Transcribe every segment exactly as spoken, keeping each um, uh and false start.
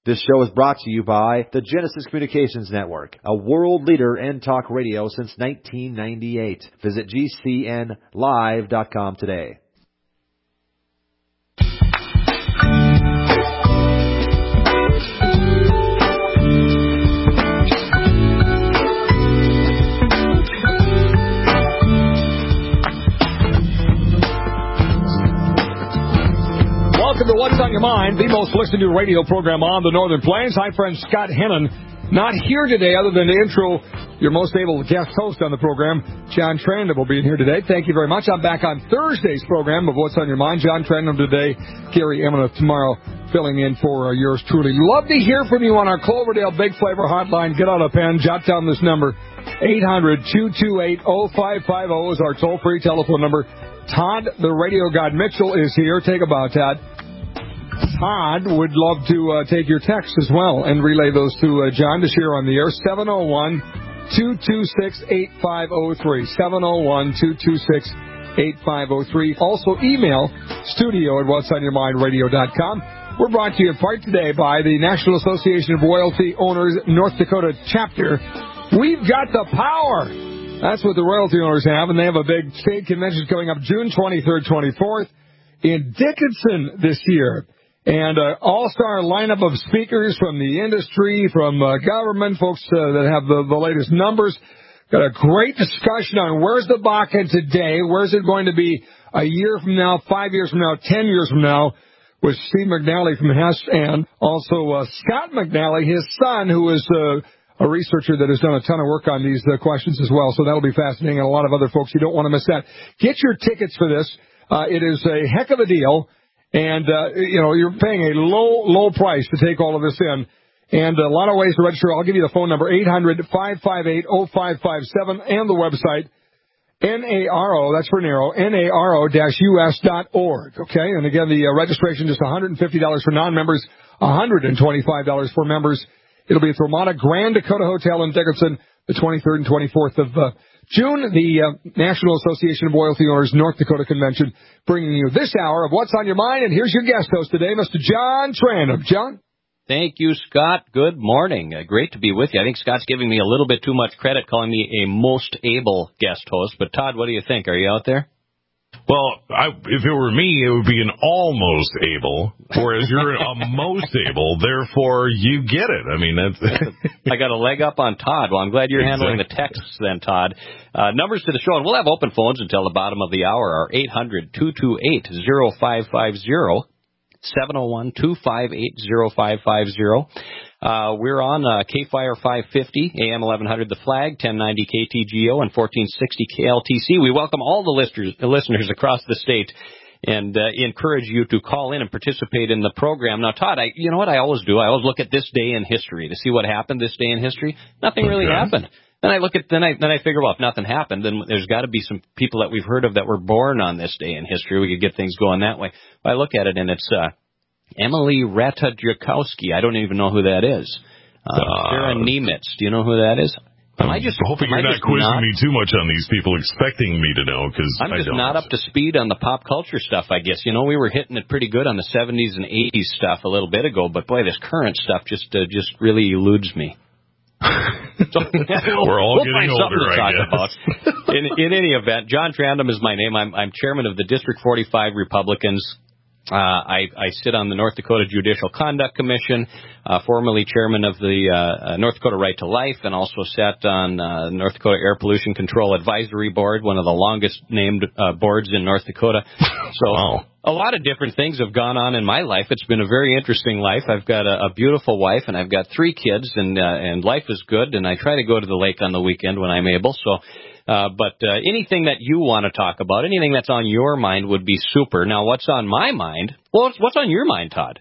This show is brought to you by the Genesis Communications Network, a world leader in talk radio since nineteen ninety-eight. Visit G C N live dot com today. Welcome to What's on Your Mind, the most listened to radio program on the Northern Plains. Hi, friend Scott Hennon. Not here today other than to intro your most able guest host on the program, John Trandom, will be in here today. Thank you very much. I'm back on Thursday's program of What's on Your Mind. John Trandom today, Gary Emmett tomorrow, filling in for uh, yours truly. Love to hear from you on our Cloverdale Big Flavor hotline. Get out a pen, jot down this number. eight hundred, two two eight, oh five five oh is our toll-free telephone number. Todd, the radio god Mitchell, is here. Take a bow, Todd. Todd would love to uh, take your texts as well and relay those to uh, John to share on the air. seven oh one, two two six, eight five oh three. seven oh one, two two six, eight five oh three. Also email studio at whats on your mind radio dot com. We're brought to you in part today by the National Association of Royalty Owners North Dakota chapter. We've got the power. That's what the royalty owners have, and they have a big state convention coming up June twenty-third, twenty-fourth in Dickinson this year. And an uh, all-star lineup of speakers from the industry, from uh, government, folks uh, that have the, the latest numbers. Got a great discussion on where's the Bakken today, where's it going to be a year from now, five years from now, ten years from now, with Steve McNally from Hess, and also uh, Scott McNally, his son, who is uh, a researcher that has done a ton of work on these uh, questions as well. So that'll be fascinating, and a lot of other folks. You don't want to miss that. Get your tickets for this. Uh, it is a heck of a deal. And, uh, you know, you're paying a low, low price to take all of this in. And a lot of ways to register. I'll give you the phone number, eight hundred, five five eight, oh five five seven, and the website, N A R O, that's for narrow, N A R O U S dot org. Okay? And again, the uh, registration just one hundred fifty dollars for non-members, one hundred twenty-five dollars for members. It'll be at the Ramada Grand Dakota Hotel in Dickinson, the twenty-third and twenty-fourth of uh, June, the uh, National Association of Royalty Owners North Dakota Convention, bringing you this hour of What's on Your Mind. And here's your guest host today, Mister John Trandom. John? Thank you, Scott. Good morning. Uh, great to be with you. I think Scott's giving me a little bit too much credit calling me a most able guest host. But, Todd, what do you think? Are you out there? Well, I, if it were me, it would be an almost able, whereas you're a most able, therefore you get it. I mean, that's... I got a leg up on Todd. Well, I'm glad you're exactly. handling the texts then, Todd. Uh, numbers to the show, and we'll have open phones until the bottom of the hour, are eight hundred, two two eight, oh five five oh, seven oh one, two five eight, oh five five oh. Uh, we're on uh, K F I R five fifty, A M eleven hundred, The Flag, ten ninety K T G O, and fourteen sixty K L T C. We welcome all the listeners, listeners across the state and uh, encourage you to call in and participate in the program. Now, Todd, I, you know what I always do? I always look at this day in history to see what happened this day in history. Nothing really okay. happened. Then I look at, then I, then I figure, well, if nothing happened, then there's got to be some people that we've heard of that were born on this day in history. We could get things going that way. I look at it, and it's uh, Emily Ratajkowski. I don't even know who that is. Uh, uh, Sarah Niemitz. Do you know who that is? I'm I just, hoping you're not quizzing not, me too much on these people, expecting me to know, because I'm I just don't. not up to speed on the pop culture stuff, I guess. You know, we were hitting it pretty good on the seventies and eighties stuff a little bit ago, but boy, this current stuff just uh, just really eludes me. So, we're all we'll getting find older, something to I talk guess. About. In, in any event, John Trandom is my name. I'm, I'm chairman of the District forty-five Republicans. Uh, I, I sit on the North Dakota Judicial Conduct Commission, uh, formerly chairman of the uh, North Dakota Right to Life, and also sat on uh, North Dakota Air Pollution Control Advisory Board, one of the longest named uh, boards in North Dakota. So wow. A lot of different things have gone on in my life. It's been a very interesting life. I've got a, a beautiful wife, and I've got three kids, and uh, and life is good, and I try to go to the lake on the weekend when I'm able. So. Uh, but uh, anything that you want to talk about, anything that's on your mind would be super. Now, what's on my mind? Well, what's, what's on your mind, Todd?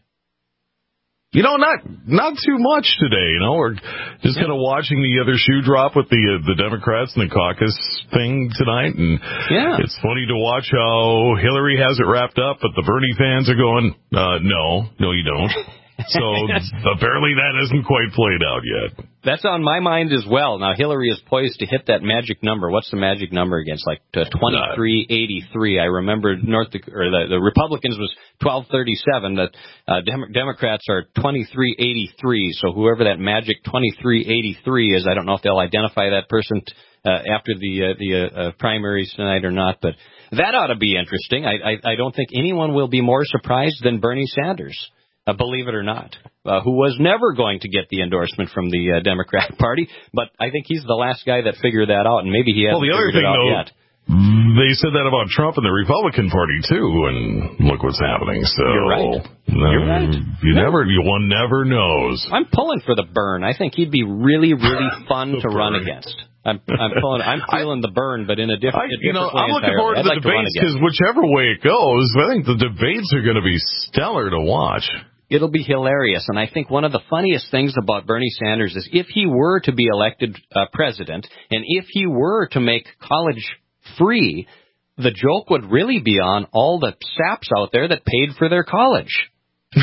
You know, not not too much today. You know, we're just kind of watching the other shoe drop with the uh, the Democrats and the caucus thing tonight, and yeah. It's funny to watch how Hillary has it wrapped up, but the Bernie fans are going, uh, no, no, you don't. So apparently that isn't quite played out yet. That's on my mind as well. Now, Hillary is poised to hit that magic number. What's the magic number again? It's like twenty-three eighty-three. I remember North or the, the Republicans was twelve thirty-seven. The uh, Dem- Democrats are twenty-three eighty-three. So whoever that magic twenty-three eighty-three is, I don't know if they'll identify that person t- uh, after the uh, the uh, uh, primaries tonight or not. But that ought to be interesting. I, I, I don't think anyone will be more surprised than Bernie Sanders. Uh, believe it or not, uh, who was never going to get the endorsement from the uh, Democratic Party, but I think he's the last guy that figured that out, and maybe he hasn't well, the other figured thing, it out though, yet. They said that about Trump and the Republican Party too, and look what's happening. So You're right. No, You're right. You no. never, you one never knows. I'm pulling for the burn. I think he'd be really, really fun to burn. run against. I'm, I'm pulling. I'm feeling the burn, but in a different, I, a different you know, way I'm looking entirely. forward to I'd the like debates because whichever way it goes, I think the debates are going to be stellar to watch. It'll be hilarious, and I think one of the funniest things about Bernie Sanders is if he were to be elected uh, president, and if he were to make college free, the joke would really be on all the saps out there that paid for their college. Does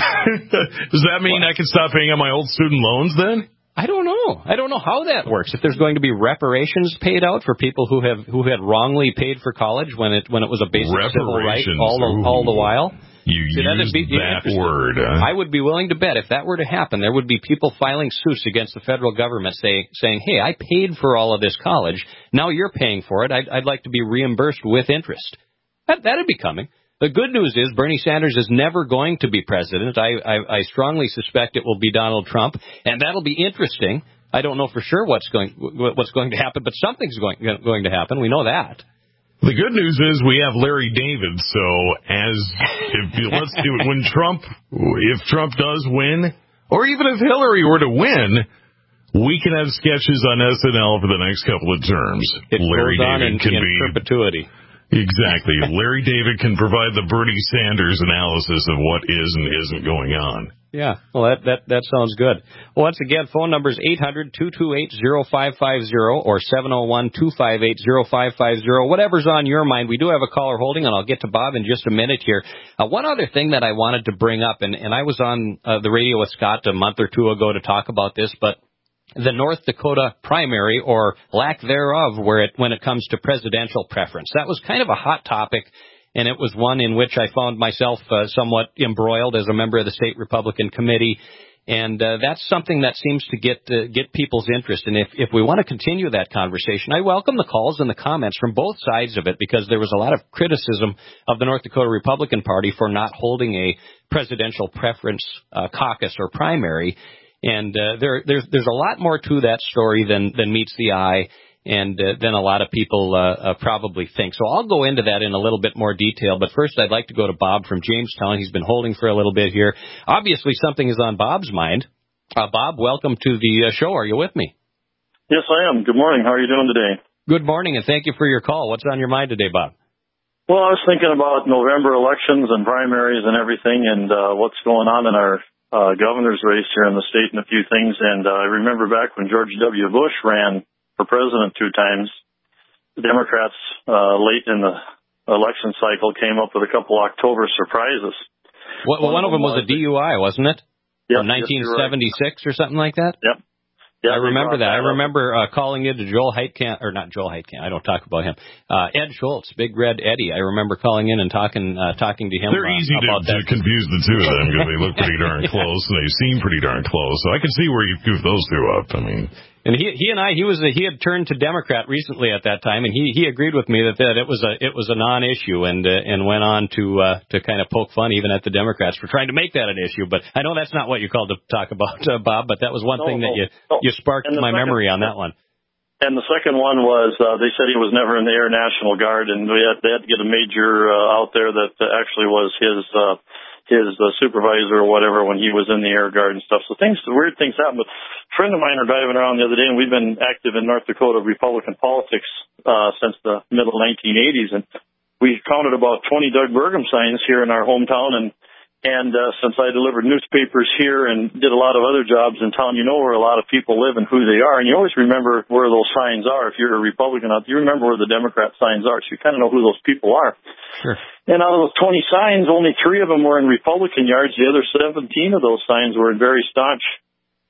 that mean what? I can stop paying on my old student loans then? I don't know. I don't know how that works. If there's going to be reparations paid out for people who have who had wrongly paid for college when it when it was a basic civil right all the, all the while. You See, use be, that word. Huh? I would be willing to bet if that were to happen, there would be people filing suits against the federal government say, saying, hey, I paid for all of this college. Now you're paying for it. I'd, I'd like to be reimbursed with interest. That, that'd be coming. The good news is Bernie Sanders is never going to be president. I, I, I strongly suspect it will be Donald Trump, and that'll be interesting. I don't know for sure what's going what's going to happen, but something's going going to happen. We know that. The good news is we have Larry David, so as if let's do it when Trump, if Trump does win, or even if Hillary were to win, we can have sketches on S N L for the next couple of terms. It Larry goes on David in, can in be perpetuity. Exactly. Larry David can provide the Bernie Sanders analysis of what is and isn't going on. Yeah, well, that, that, that sounds good. Well, once again, phone number is eight hundred, two two eight, oh five five oh or seven oh one, two five eight, oh five five oh. Whatever's on your mind. We do have a caller holding, and I'll get to Bob in just a minute here. Uh, one other thing that I wanted to bring up, and, and I was on uh, the radio with Scott a month or two ago to talk about this, but the North Dakota primary, or lack thereof, where it when it comes to presidential preference. That was kind of a hot topic, and it was one in which I found myself uh, somewhat embroiled as a member of the state Republican committee. And uh, that's something that seems to get uh, get people's interest. And if, if we want to continue that conversation, I welcome the calls and the comments from both sides of it, because there was a lot of criticism of the North Dakota Republican Party for not holding a presidential preference uh, caucus or primary. And uh, there, there's there's a lot more to that story than than meets the eye, and uh, than a lot of people uh, uh, probably think. So I'll go into that in a little bit more detail. But first, I'd like to go to Bob from Jamestown. He's been holding for a little bit here. Obviously, something is on Bob's mind. Uh, Bob, welcome to the uh, show. Are you with me? Yes, I am. Good morning. How are you doing today? Good morning, and thank you for your call. What's on your mind today, Bob? Well, I was thinking about November elections and primaries and everything, and uh, what's going on in our Uh, governor's race here in the state and a few things. And uh, I remember back when George W. Bush ran for president two times, the Democrats uh, late in the election cycle came up with a couple October surprises. Well, one, one of them was a D U I, wasn't it? Yep, From nineteen seventy-six yes, or something like that? Yep. Yeah, I remember that. that. I remember uh, calling in to Joel Heitkamp, or not Joel Heitkamp. I don't talk about him. Uh, Ed Schultz, Big Red Eddie. I remember calling in and talking uh, talking to him. They're uh, easy to, about to that. confuse the two of them because they look pretty darn close and they seem pretty darn close. So I can see where you goof those two up. I mean. And he he and I he was a, he had turned to Democrat recently at that time, and he he agreed with me that, that it was a it was a non-issue, and uh, and went on to uh, to kind of poke fun even at the Democrats for trying to make that an issue. But I know that's not what you called to talk about, uh, Bob. But that was one no, thing no, that you no. you sparked my second, memory on that one. And the second one was uh, they said he was never in the Air National Guard, and we had, they had to get a major uh, out there that uh, actually was his. Uh, his uh, supervisor or whatever when he was in the Air Guard and stuff. So things, weird things happen. But a friend of mine are driving around the other day, and we've been active in North Dakota Republican politics uh, since the middle nineteen eighties, and we counted about twenty Doug Burgum signs here in our hometown, and and uh, since I delivered newspapers here and did a lot of other jobs in town, you know where a lot of people live and who they are, and you always remember where those signs are. If you're a Republican out there, you remember where the Democrat signs are, so you kind of know who those people are. Sure. And out of those twenty signs, only three of them were in Republican yards. The other seventeen of those signs were in very staunch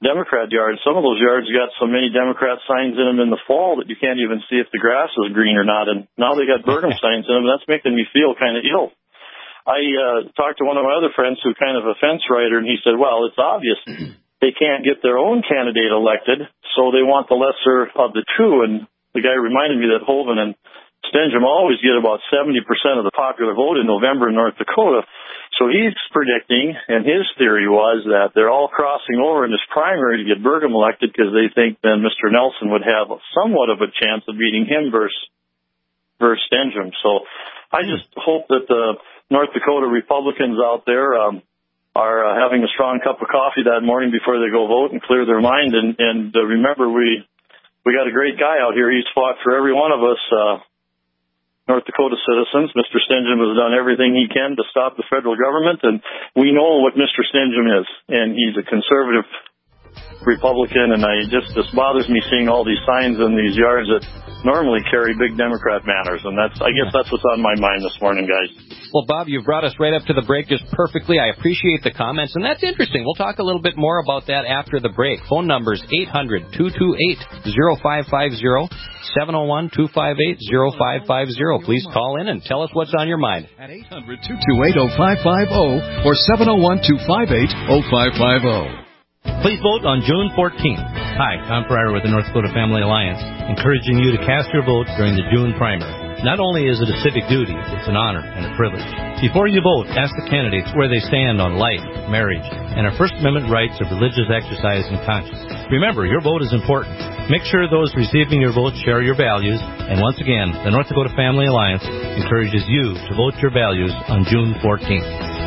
Democrat yards. Some of those yards got so many Democrat signs in them in the fall that you can't even see if the grass is green or not. And now they got Burgum signs in them. That's making me feel kind of ill. I uh, talked to one of my other friends who's kind of a fence rider, and he said, well, it's obvious they can't get their own candidate elected, so they want the lesser of the two. And the guy reminded me that Hoeven and Stenjum always get about seventy percent of the popular vote in November in North Dakota. So he's predicting, and his theory was that they're all crossing over in this primary to get Burgum elected because they think then Mister Nelson would have somewhat of a chance of beating him versus, versus Stenjum. So I just hope that the North Dakota Republicans out there um, are uh, having a strong cup of coffee that morning before they go vote and clear their mind. And, and uh, remember, we we got a great guy out here. He's fought for every one of us, uh, North Dakota citizens. Mister Stenjum has done everything he can to stop the federal government, and we know what Mister Stenjum is, and he's a conservative Republican, and I just this bothers me seeing all these signs in these yards that normally carry big Democrat banners, and that's I guess that's what's on my mind this morning, guys. Well, Bob, you've brought us right up to the break just perfectly. I appreciate the comments, and that's interesting. We'll talk a little bit more about that after the break. Phone numbers eight hundred, two two eight, oh five five oh, seven oh one, two five eight, oh five five oh. Please call in and tell us what's on your mind. At eight hundred, two two eight, oh five five oh or seven oh one, two five eight, oh five five oh. Please vote on June fourteenth. Hi, Tom Pryor with the North Dakota Family Alliance, encouraging you to cast your vote during the June primary. Not only is it a civic duty, it's an honor and a privilege. Before you vote, ask the candidates where they stand on life, marriage, and our First Amendment rights of religious exercise and conscience. Remember, your vote is important. Make sure those receiving your vote share your values. And once again, the North Dakota Family Alliance encourages you to vote your values on June fourteenth.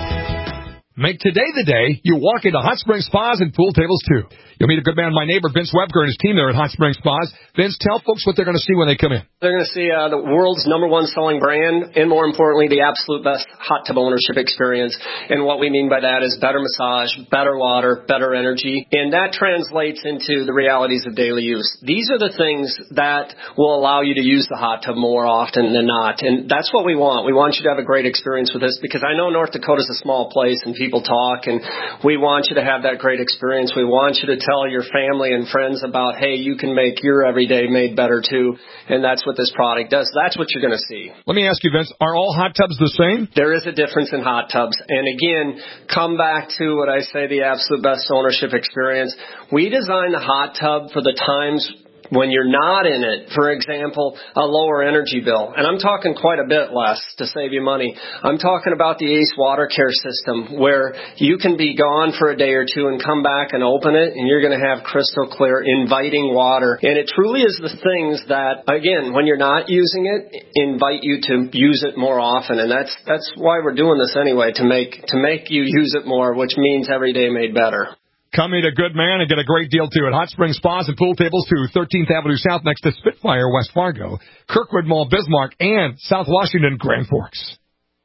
Make today the day you walk into Hot Springs Spas and pool tables, too. You'll meet a good man, my neighbor, Vince Webker, and his team there at Hot Springs Spas. Vince, tell folks what they're going to see when they come in. They're going to see uh, the world's number one selling brand, and more importantly, the absolute best hot tub ownership experience. And what we mean by that is better massage, better water, better energy. And that translates into the realities of daily use. These are the things that will allow you to use the hot tub more often than not. And that's what we want. We want you to have a great experience with this, because I know North Dakota's a small place and people talk, and we want you to have that great experience. We want you to tell your family and friends about, hey, you can make your everyday made better too, and that's what this product does. That's what you're going to see. Let me ask you, Vince, are all hot tubs the same? There is a difference in hot tubs, and again, come back to what I say, the absolute best ownership experience. We design the hot tub for the times when you're not in it. For example, a lower energy bill. And I'm talking quite a bit less to save you money. I'm talking about the Ace Water Care system, where you can be gone for a day or two and come back and open it, and you're going to have crystal clear, inviting water. And it truly is the things that, again, when you're not using it, invite you to use it more often. And that's that's why we're doing this anyway, to make to make you use it more, which means every day made better. Come meet a good man and get a great deal, too, at Hot Springs Spas and Pool Tables, too, thirteenth Avenue South next to Spitfire, West Fargo, Kirkwood Mall, Bismarck, and South Washington, Grand Forks.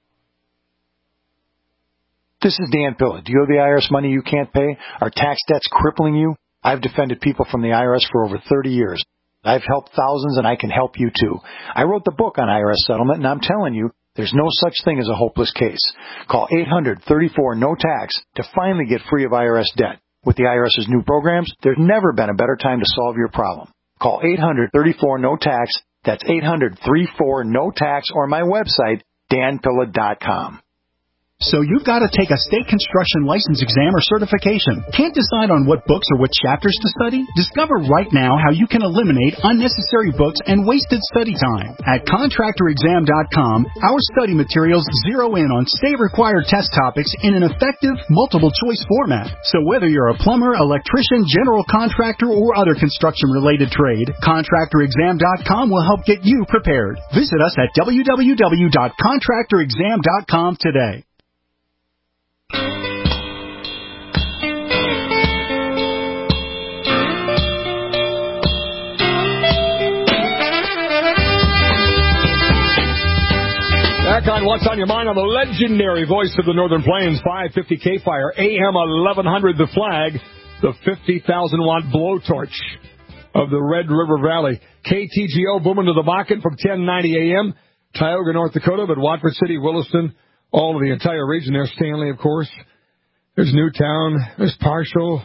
This is Dan Pilla. Do you owe the I R S money you can't pay? Are tax debts crippling you? I've defended people from the I R S for over thirty years. I've helped thousands, and I can help you, too. I wrote the book on I R S settlement, and I'm telling you, there's no such thing as a hopeless case. Call eight hundred, thirty-four, no tax to finally get free of I R S debt. With the IRS's new programs, there's never been a better time to solve your problem. Call eight hundred, thirty-four, no tax. That's eight hundred, thirty-four, no tax, or my website, dan pilla dot com. So you've got to take a state construction license exam or certification. Can't decide on what books or what chapters to study? Discover right now how you can eliminate unnecessary books and wasted study time. At contractor exam dot com, our study materials zero in on state-required test topics in an effective, multiple-choice format. So whether you're a plumber, electrician, general contractor, or other construction-related trade, contractor exam dot com will help get you prepared. Visit us at w w w dot contractor exam dot com today. Back on What's on Your Mind on the legendary voice of the Northern Plains, five fifty K-Fire, A M eleven hundred The Flag, the fifty thousand watt blowtorch of the Red River Valley. K T G O booming to the Bakken from ten ninety A M, Tioga, North Dakota, but Watford City, Williston, all of the entire region there. Stanley, of course. There's Newtown, there's Parshall,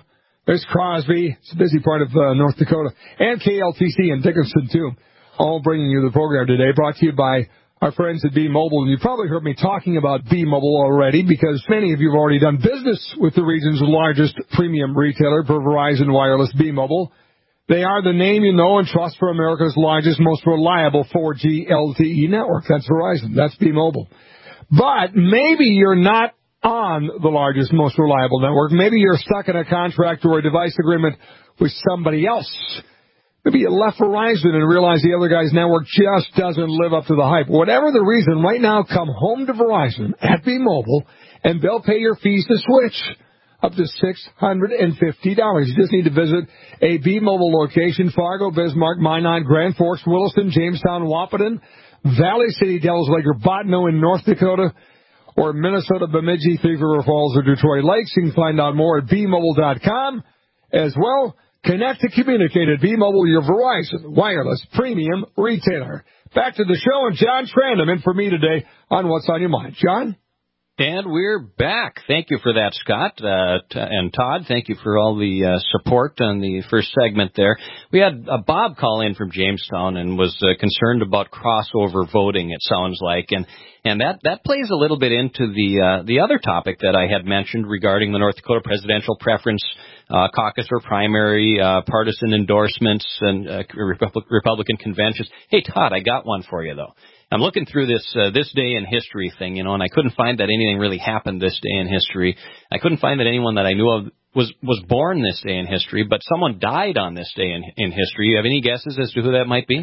There's Crosby. It's a busy part of uh, North Dakota. And K L T C in Dickinson, too. All bringing you the program today, brought to you by our friends at B-Mobile. And you've probably heard me talking about B-Mobile already because many of you have already done business with the region's largest premium retailer for Verizon Wireless, B-Mobile. They are the name you know and trust for America's largest, most reliable four G L T E network. That's Verizon. That's B-Mobile. But maybe you're not on the largest, most reliable network. Maybe you're stuck in a contract or a device agreement with somebody else. Maybe you left Verizon and realized the other guy's network just doesn't live up to the hype. Whatever the reason, right now, come home to Verizon at B-Mobile, and they'll pay your fees to switch. Up to six hundred fifty dollars. You just need to visit a B-Mobile location, Fargo, Bismarck, Minot, Grand Forks, Williston, Jamestown, Wahpeton, Valley City, Devils Lake, or Bottineau in North Dakota, or Minnesota, Bemidji, Three River Falls, or Detroit Lakes. You can find out more at B Mobile dot com. As well, connect to communicate at B-Mobile, your Verizon Wireless Premium Retailer. Back to the show, and John Trandom in for me today on What's on Your Mind. John? And we're back. Thank you for that, Scott. Uh, t- and Todd, thank you for all the uh, support on the first segment there. We had uh, Bob call in from Jamestown and was uh, concerned about crossover voting, it sounds like. And and that, that plays a little bit into the uh, the other topic that I had mentioned regarding the North Dakota presidential preference uh, caucus or primary, uh, partisan endorsements, and uh, Republic- Republican conventions. Hey, Todd, I got one for you, though. I'm looking through this uh, this day in history thing, you know, and I couldn't find that anything really happened this day in history. I couldn't find that anyone that I knew of was was born this day in history, but someone died on this day in, in history. You have any guesses as to who that might be?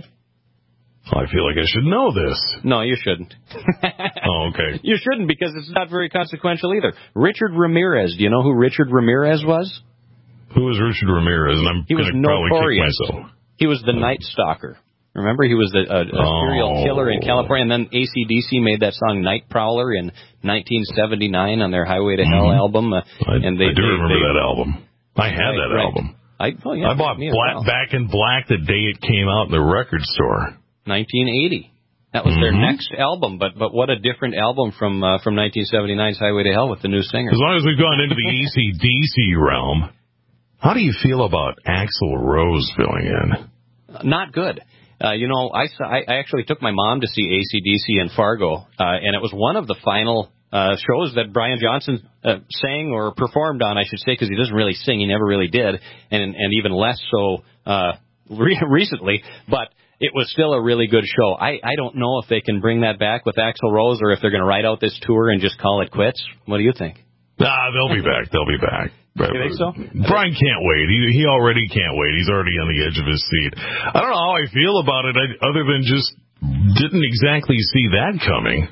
I feel like I should know this. No, you shouldn't. Oh, okay. You shouldn't because it's not very consequential either. Richard Ramirez. Do you know who Richard Ramirez was? Who was Richard Ramirez? And I'm going to probably kick myself. He was the Night Stalker. Remember, he was a, a, a serial oh. killer in California, and then A C D C made that song Night Prowler in nineteen seventy-nine on their Highway to Hell mm-hmm. album. Uh, I, and they, I do they, remember they, that album. I had right, that right. album. I, oh, yeah, I bought Black, well. Back in Black the day it came out in the record store. nineteen eighty. That was mm-hmm. their next album, but but what a different album from uh, from nineteen seventy-nine's Highway to Hell with the new singer. As long as we've gone into the A C D C realm, how do you feel about Axl Rose filling in? Not good. Uh, you know, I, saw, I I actually took my mom to see A C D C in Fargo, uh, and it was one of the final uh, shows that Brian Johnson uh, sang or performed on, I should say, because he doesn't really sing. He never really did, and and even less so uh, re- recently. But it was still a really good show. I, I don't know if they can bring that back with Axl Rose or if they're going to ride out this tour and just call it quits. What do you think? Nah, they'll be back. They'll be back. You think so? Brian can't wait. He he already can't wait. He's already on the edge of his seat. I don't know how I feel about it, I, other than just didn't exactly see that coming.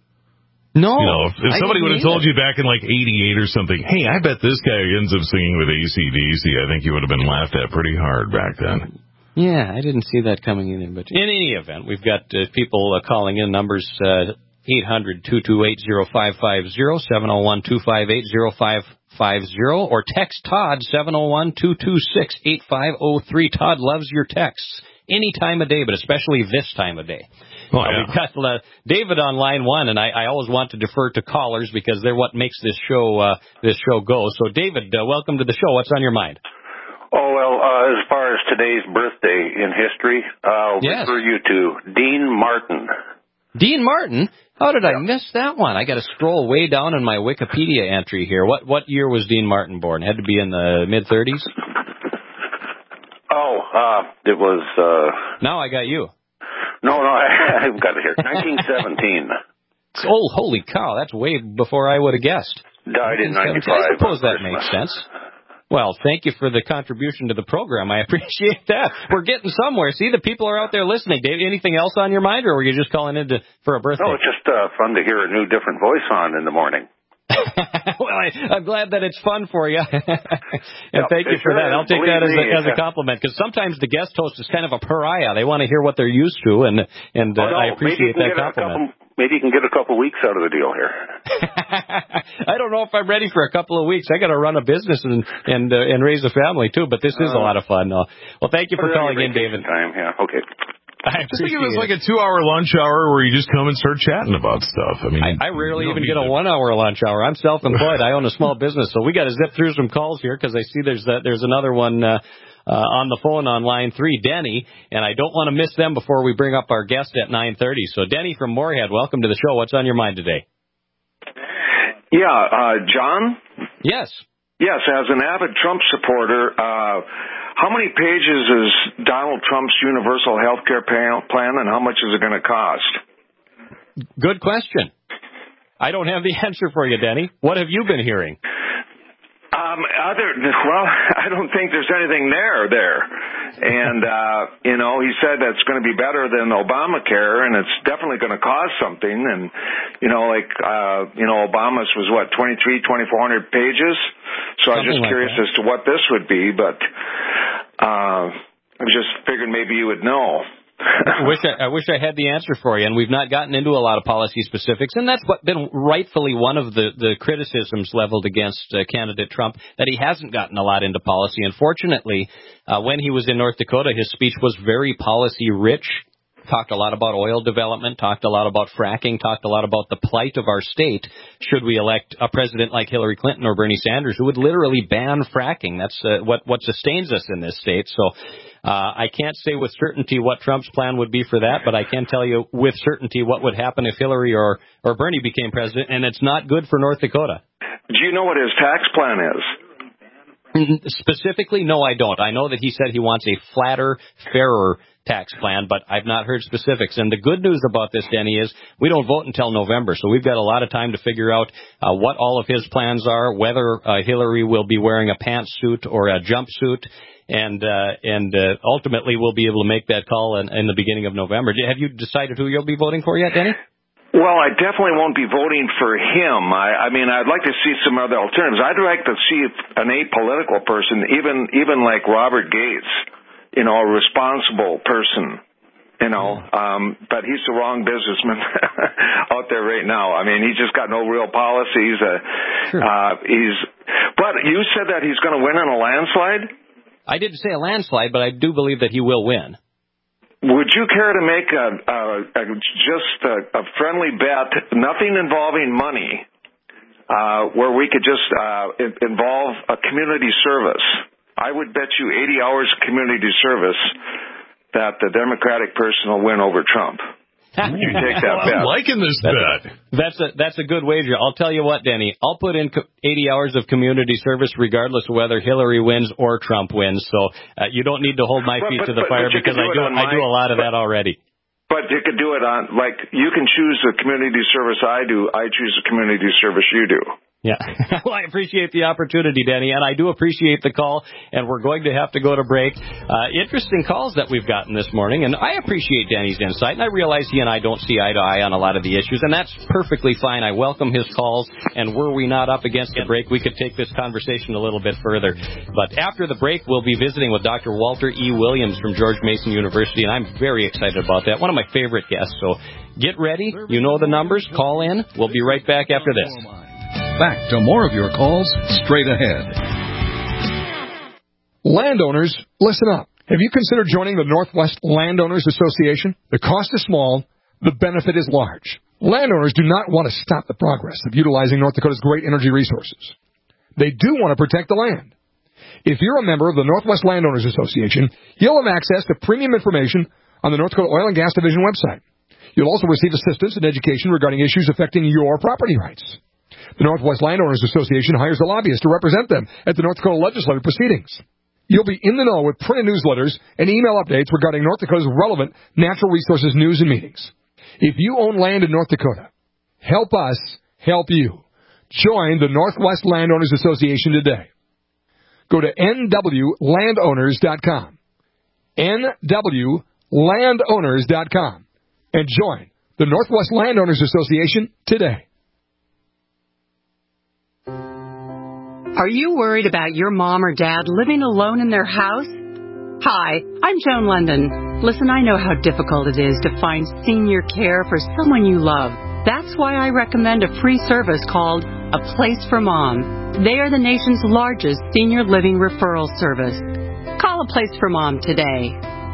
No. You know, if, if somebody would have told you back in like eighty-eight or something, hey, I bet this guy ends up singing with A C D C, I think you would have been laughed at pretty hard back then. Yeah, I didn't see that coming either. But in any event, we've got uh, people uh, calling in numbers uh, eight hundred, two two eight, oh five five oh, seven oh one, two five eight, oh five five oh, or text Todd, seven oh one, two two six, eight five oh three. Todd loves your texts any time of day, but especially this time of day. Oh, uh, yeah. We've got uh, David on line one, and I, I always want to defer to callers because they're what makes this show uh, this show go. So, David, uh, welcome to the show. What's on your mind? Oh, well, uh, as far as today's birthday in history, I'll yes. refer you to Dean Martin. Dean Martin? How did I miss that one? I got to scroll way down in my Wikipedia entry here. What what year was Dean Martin born? Had to be in the mid-thirties? Oh, uh, it was... Uh, now I got you. No, no, I, I've got it here. nineteen seventeen. Oh, holy cow. That's way before I would have guessed. Died in ninety-five. I suppose that makes sense. Well, thank you for the contribution to the program. I appreciate that. We're getting somewhere. See, the people are out there listening. Dave, anything else on your mind, or were you just calling in to, for a birthday? No, it's just uh, fun to hear a new, different voice on in the morning. Well, I, I'm glad that it's fun for you. and yep, thank you for sure that. I'll take that as a, as a compliment, because sometimes the guest host is kind of a pariah. They want to hear what they're used to, and, and uh, oh, no, I appreciate that compliment. Couple, maybe you can get a couple weeks out of the deal here. I don't know if I'm ready for a couple of weeks. I got to run a business and and uh, and raise a family too. But this is uh, a lot of fun. Uh, well, thank you for calling in, David. Time, yeah. Okay. I just think it was like a two-hour lunch hour where you just come and start chatting about stuff. I mean, I, I rarely even get a one-hour lunch hour. I'm self-employed. I own a small business, so we got to zip through some calls here because I see there's uh, there's another one uh, uh, on the phone on line three, Denny, and I don't want to miss them before we bring up our guest at nine thirty. So, Denny from Moorhead, welcome to the show. What's on your mind today? Yeah, uh, John? Yes. Yes, as an avid Trump supporter, uh, how many pages is Donald Trump's universal health care plan, and how much is it going to cost? Good question. I don't have the answer for you, Denny. What have you been hearing? Um, other, well, I don't think there's anything there there. And, uh, you know, he said that's going to be better than Obamacare, and it's definitely going to cost something. And, you know, like, uh, you know, Obama's was what, twenty-three, twenty-four hundred pages? So I was just curious as to what this would be, but, uh, I just figured maybe you would know. I wish I, I wish I had the answer for you, and we've not gotten into a lot of policy specifics, and that's what been rightfully one of the, the criticisms leveled against uh, candidate Trump, that he hasn't gotten a lot into policy. Unfortunately, uh, when he was in North Dakota, his speech was very policy-rich, talked a lot about oil development, talked a lot about fracking, talked a lot about the plight of our state should we elect a president like Hillary Clinton or Bernie Sanders, who would literally ban fracking. That's uh, what, what sustains us in this state. So uh, I can't say with certainty what Trump's plan would be for that, but I can tell you with certainty what would happen if Hillary or, or Bernie became president, and it's not good for North Dakota. Do you know what his tax plan is? Specifically, no, I don't. I know that he said he wants a flatter, fairer tax plan, but I've not heard specifics. And the good news about this, Denny, is we don't vote until November, so we've got a lot of time to figure out uh, what all of his plans are, whether uh, Hillary will be wearing a pantsuit or a jumpsuit, and uh, and uh, ultimately we'll be able to make that call in, in the beginning of November. Have you decided who you'll be voting for yet, Denny? Well, I definitely won't be voting for him. I, I mean, I'd like to see some other alternatives. I'd like to see an apolitical person, even even like Robert Gates, you know, a responsible person, you know. Um, but he's the wrong businessman out there right now. I mean, he's just got no real policies. Uh, sure. uh, he's. But you said that he's going to win in a landslide? I didn't say a landslide, but I do believe that he will win. Would you care to make a, a, a just a, a friendly bet, nothing involving money, uh, where we could just uh, involve a community service? I would bet you eighty hours of community service that the Democratic person will win over Trump. You take that bet. I'm liking this bet. That's a, that's a good wager. I'll tell you what, Denny, I'll put in eighty hours of community service regardless of whether Hillary wins or Trump wins. So uh, you don't need to hold my feet but, but, to the but, fire but because I do I do a lot of but, that already. But you could do it on, like, you can choose the community service I do. I choose the community service you do. Yeah. Well, I appreciate the opportunity, Denny, and I do appreciate the call, and we're going to have to go to break. Uh, interesting calls that we've gotten this morning, and I appreciate Denny's insight, and I realize he and I don't see eye to eye on a lot of the issues, and that's perfectly fine. I welcome his calls, and were we not up against the break, we could take this conversation a little bit further. But after the break, we'll be visiting with Doctor Walter E. Williams from George Mason University, and I'm very excited about that. One of my favorite guests, so get ready. You know the numbers. Call in. We'll be right back after this. Back to more of your calls straight ahead. Landowners, listen up. Have you considered joining the Northwest Landowners Association? The cost is small. The benefit is large. Landowners do not want to stop the progress of utilizing North Dakota's great energy resources. They do want to protect the land. If you're a member of the Northwest Landowners Association, you'll have access to premium information on the North Dakota Oil and Gas Division website. You'll also receive assistance and education regarding issues affecting your property rights. The Northwest Landowners Association hires a lobbyist to represent them at the North Dakota legislative proceedings. You'll be in the know with printed newsletters and email updates regarding North Dakota's relevant natural resources news and meetings. If you own land in North Dakota, help us help you. Join the Northwest Landowners Association today. Go to N W landowners dot com. N W landowners dot com. And join the Northwest Landowners Association today. Are you worried about your mom or dad living alone in their house? Hi, I'm Joan London. Listen, I know how difficult it is to find senior care for someone you love. That's why I recommend a free service called A Place for Mom. They are the nation's largest senior living referral service. Call A Place for Mom today.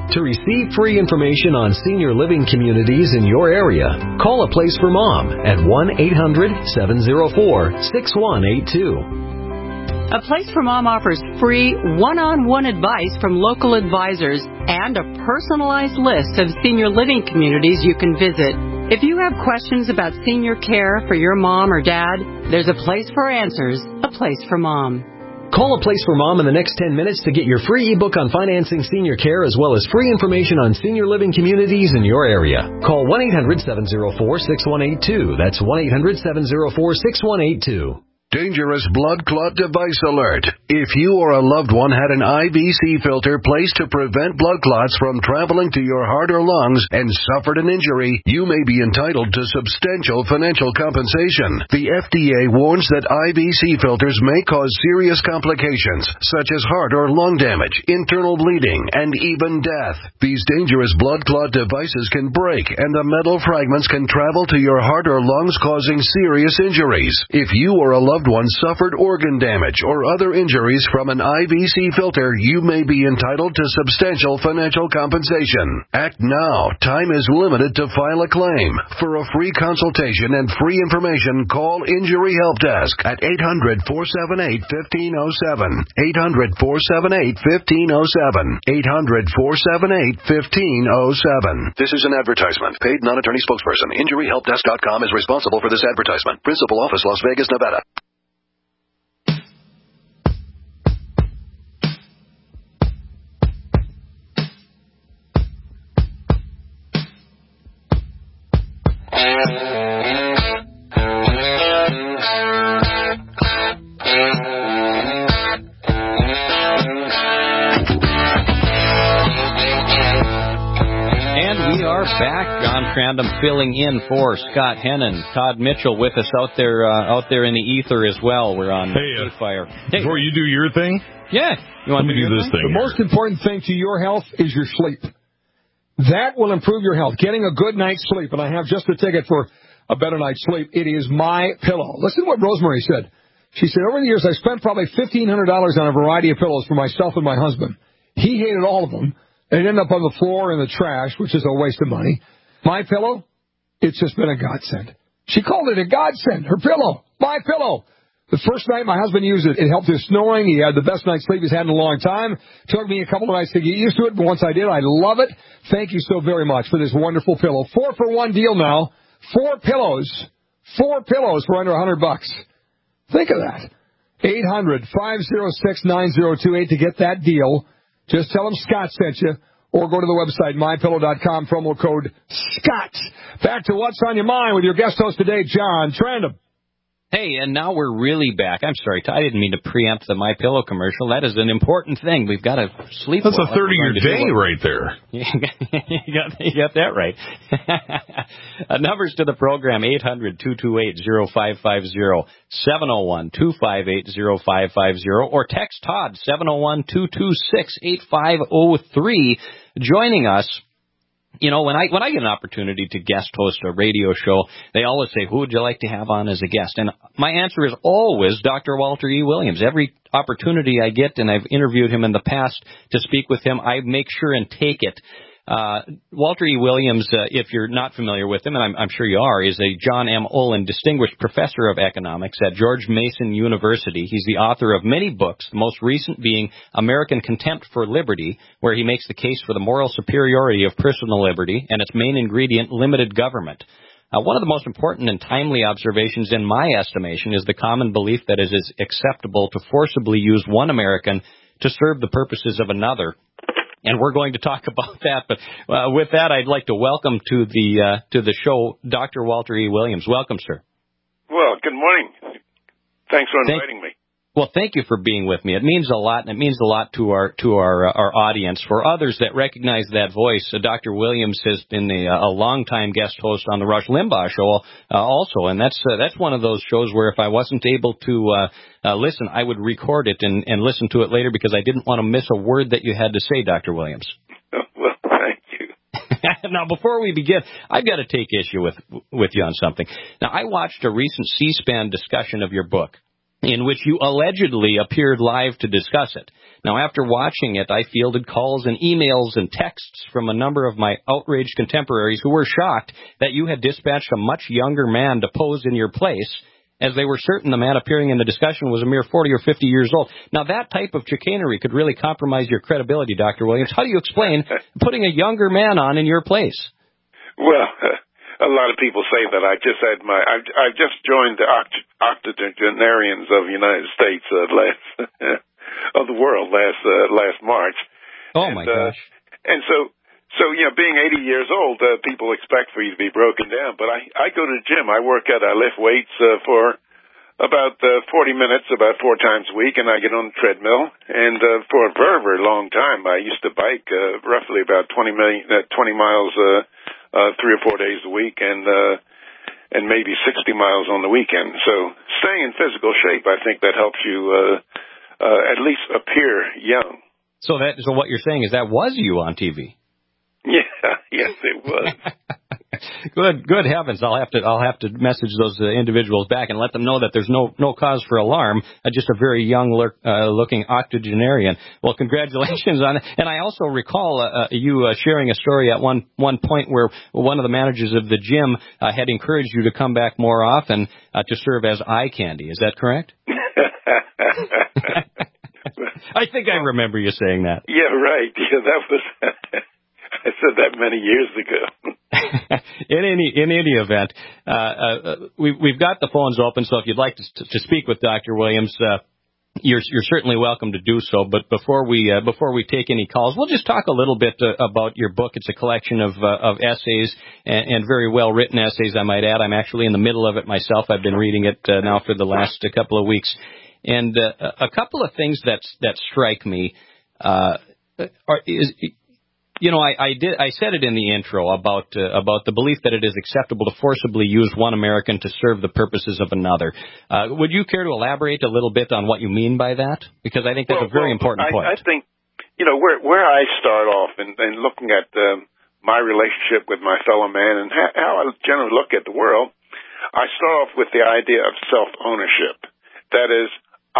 To receive free information on senior living communities in your area, call A Place for Mom at one eight hundred seven oh four six one eight two. A Place for Mom offers free one-on-one advice from local advisors and a personalized list of senior living communities you can visit. If you have questions about senior care for your mom or dad, there's a place for answers, A Place for Mom. Call A Place for Mom in the next ten minutes to get your free ebook on financing senior care as well as free information on senior living communities in your area. Call one eight hundred seven oh four six one eight two. That's one eight hundred seven oh four six one eight two. Dangerous blood clot device alert. If you or a loved one had an I V C filter placed to prevent blood clots from traveling to your heart or lungs and suffered an injury, you may be entitled to substantial financial compensation. The F D A warns that I V C filters may cause serious complications, such as heart or lung damage, internal bleeding, and even death. These dangerous blood clot devices can break, and the metal fragments can travel to your heart or lungs, causing serious injuries. If you or a loved one suffered organ damage or other injuries from an I V C filter, you may be entitled to substantial financial compensation. Act now. Time is limited to file a claim. For a free consultation and free information, call Injury Help Desk at eight hundred four seven eight one five oh seven. eight hundred four seven eight one five oh seven. eight hundred four seven eight one five oh seven. This is an advertisement. Paid non-attorney spokesperson. Injury Help Desk dot com is responsible for this advertisement. Principal office, Las Vegas, Nevada. Back, John Trandom filling in for Scott Hennon. Todd Mitchell with us out there, uh, out there in the ether as well. We're on hey, uh, fire. Hey, before you do your thing, yeah, you want Let me to do this thing. The here. most important thing to your health is your sleep. That will improve your health. Getting a good night's sleep, and I have just the ticket for a better night's sleep. It is My Pillow. Listen to what Rosemary said. She said, over the years, I spent probably fifteen hundred dollars on a variety of pillows for myself and my husband. He hated all of them. They ended up on the floor in the trash, which is a waste of money. My Pillow, it's just been a godsend. She called it a godsend. Her pillow, My Pillow. The first night my husband used it, it helped his snoring. He had the best night's sleep he's had in a long time. Took me a couple of nights to get used to it, but once I did, I love it. Thank you so very much for this wonderful pillow. Four for one deal now. Four pillows. Four pillows for under a hundred bucks. Think of that. eight hundred five oh six nine oh two eight to get that deal. Just tell them Scott sent you. Or go to the website, my pillow dot com, promo code SCOTT. Back to What's on Your Mind with your guest host today, John Trandom. Hey, and now we're really back. I'm sorry, I didn't mean to preempt the My Pillow commercial. That is an important thing. We've got to sleep That's well. a third of your day right there. you, got, you got that right. uh, numbers to the program, eight hundred two two eight oh five five oh, seven oh one two five eight oh five five oh, or text Todd, seven oh one two two six eight five oh three. Joining us. You know, when I when I get an opportunity to guest host a radio show, they always say, who would you like to have on as a guest? And my answer is always Doctor Walter E. Williams. Every opportunity I get, and I've interviewed him in the past to speak with him, I make sure and take it. Uh, Walter E. Williams, uh, if you're not familiar with him, and I'm, I'm sure you are, is a John M. Olin Distinguished Professor of Economics at George Mason University. He's the author of many books, the most recent being American Contempt for Liberty, where he makes the case for the moral superiority of personal liberty and its main ingredient, limited government. Uh, one of the most important and timely observations in my estimation is the common belief that it is acceptable to forcibly use one American to serve the purposes of another. And we're going to talk about that. But uh, with that, I'd like to welcome to the uh, to the show Doctor Walter E. Williams. Welcome, sir. Well, good morning. Thanks for Thank, inviting me. Well, thank you for being with me. It means a lot, and it means a lot to our to our uh, our audience. For others that recognize that voice, uh, Doctor Williams has been a, a longtime guest host on the Rush Limbaugh show, uh, also, and that's uh, that's one of those shows where if I wasn't able to uh, uh, listen, I would record it and, and listen to it later because I didn't want to miss a word that you had to say, Doctor Williams. Well, thank you. Now, before we begin, I've got to take issue with with you on something. Now, I watched a recent C-SPAN discussion of your book. in which you allegedly appeared live to discuss it. Now, after watching it, I fielded calls and emails and texts from a number of my outraged contemporaries who were shocked that you had dispatched a much younger man to pose in your place, as they were certain the man appearing in the discussion was a mere forty or fifty years old. Now, that type of chicanery could really compromise your credibility, Doctor Williams. How do you explain putting a younger man on in your place? Well, uh, a lot of people say that. I just had my, I've, I've just joined the oct- octogenarians of the United States uh, last, of the world last, uh, last March. Oh, and, my uh, gosh. And so, So, you know, being eighty years old, uh, people expect for you to be broken down. But I, I go to the gym. I work out. I lift weights uh, for about uh, forty minutes, about four times a week, and I get on the treadmill. And uh, for a very, very long time, I used to bike uh, roughly about twenty, million, uh, twenty miles uh, uh, three or four days a week, and uh, and maybe sixty miles on the weekend. So staying in physical shape, I think that helps you uh, uh, at least appear young. So that so what you're saying is that was you on T V? Yeah, yes, it was. Good, good heavens! I'll have to, I'll have to message those uh, individuals back and let them know that there's no, no cause for alarm. Uh, just a very young lurk, uh, looking octogenarian. Well, congratulations on it. And I also recall uh, uh, you uh, sharing a story at one one point where one of the managers of the gym uh, had encouraged you to come back more often uh, to serve as eye candy. Is that correct? I think I remember you saying that. Yeah, right. Yeah, that was. I said that many years ago. in any in any event, uh, uh, we, we've got the phones open, so if you'd like to, to speak with Doctor Williams, uh, you're you're certainly welcome to do so. But before we uh, before we take any calls, we'll just talk a little bit uh, about your book. It's a collection of uh, of essays and, and very well written essays, I might add. I'm actually in the middle of it myself. I've been reading it uh, now for the last uh, couple of weeks, and uh, a couple of things that that strike me uh, are is. You know, I, I did. I said it in the intro about uh, about the belief that it is acceptable to forcibly use one American to serve the purposes of another. Uh, would you care to elaborate a little bit on what you mean by that? Because I think that's well, a very well, important I, point. I think, you know, where where I start off and, and looking at um, my relationship with my fellow man and ha- how I generally look at the world, I start off with the idea of self-ownership. That is,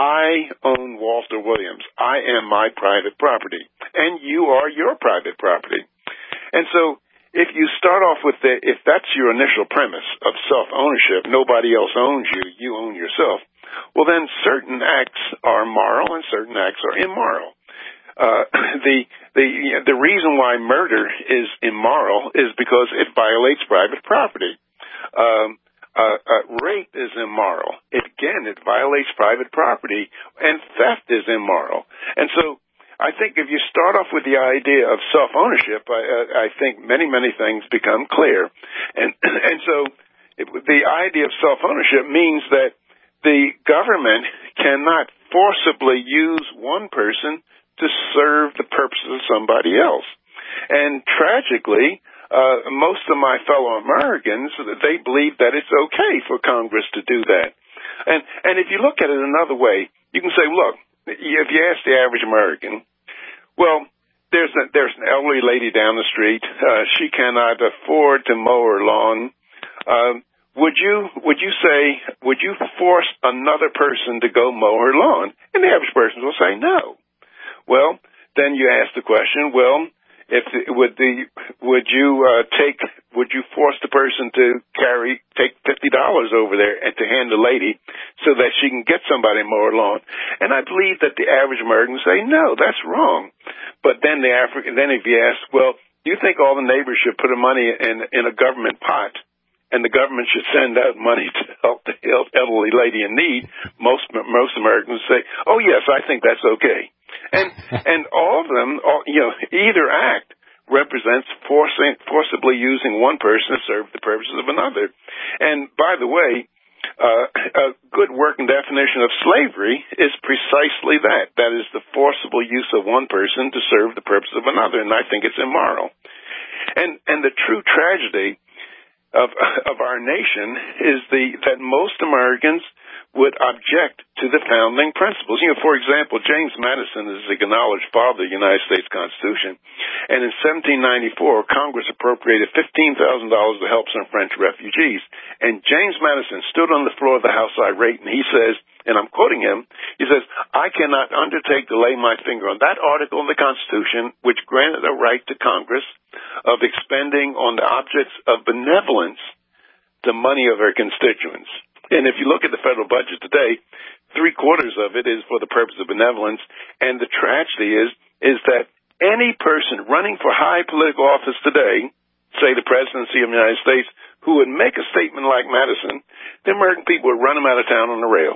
I own Walter Williams. I am my private property, and you are your private property. And so if you start off with the, if that's your initial premise of self-ownership, nobody else owns you, you own yourself, well, then certain acts are moral and certain acts are immoral. Uh, the, the, you know, the reason why murder is immoral is because it violates private property. Um, Uh, uh, rape is immoral. It, again, it violates private property, and theft is immoral. And so I think if you start off with the idea of self-ownership, I, I think many, many things become clear. And, and so it, the idea of self-ownership means that the government cannot forcibly use one person to serve the purposes of somebody else. And tragically, Uh, most of my fellow Americans, they believe that it's okay for Congress to do that. And, and if you look at it another way, you can say, look, if you ask the average American, well, there's a, there's an elderly lady down the street. Uh, she cannot afford to mow her lawn. Um, would you, would you say, would you force another person to go mow her lawn? And the average person will say no. Well, then you ask the question, well, If would the would you uh, take would you force the person to carry take fifty dollars over there and to hand the lady so that she can get somebody to mow her lawn? And I believe that the average American would say no, that's wrong. But then the African then if you ask, well, do you think all the neighbors should put the money in in a government pot and the government should send out money to help the elderly lady in need? Most most Americans say, oh yes, I think that's okay. And and all of them, all, you know, either act represents forcing, forcibly using one person to serve the purposes of another. And by the way, uh, a good working definition of slavery is precisely that. That is the forcible use of one person to serve the purpose of another, and I think it's immoral. And and the true tragedy of of our nation is the that most Americans would object to the founding principles. You know, for example, James Madison is the acknowledged father of the United States Constitution, and in seventeen ninety-four, Congress appropriated fifteen thousand dollars to help some French refugees. And James Madison stood on the floor of the House irate, and he says, and I'm quoting him, he says, "I cannot undertake to lay my finger on that article in the Constitution which granted a right to Congress of expending on the objects of benevolence the money of our constituents." And if you look at the federal budget today, three quarters of it is for the purpose of benevolence. And the tragedy is, is that any person running for high political office today, say the presidency of the United States, who would make a statement like Madison, the American people would run him out of town on the rail.